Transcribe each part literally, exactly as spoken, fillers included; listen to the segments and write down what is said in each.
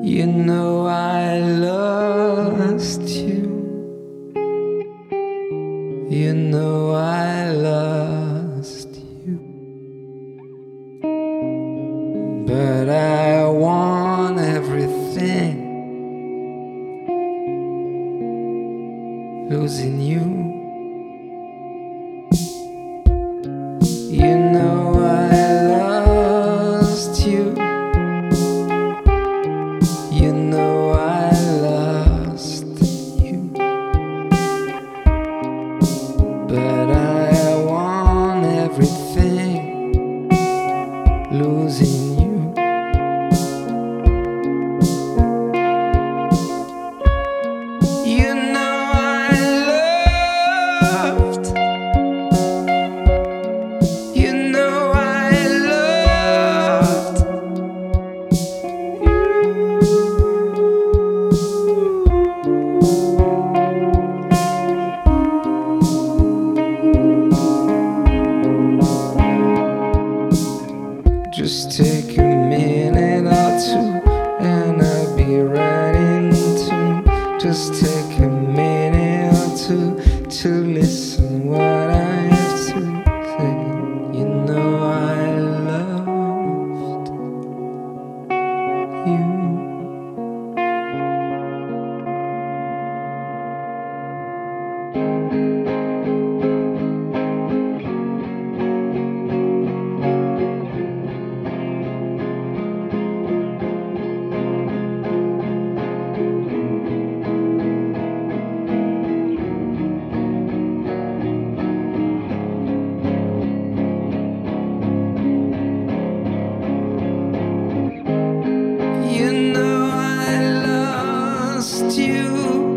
You know I lost you. You know I lost you. But I want everything. Losing you. You know I lost you. You know I lost you. But I want everything. Losing you. You know I loved. You know I loved you. Just take a minute or two, and I'll be right in tune. Just take a minute or two to listen what I have to say. You know I loved you. You know I lost you.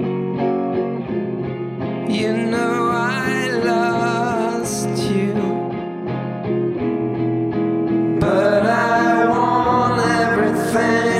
You know I lost you. But I want everything.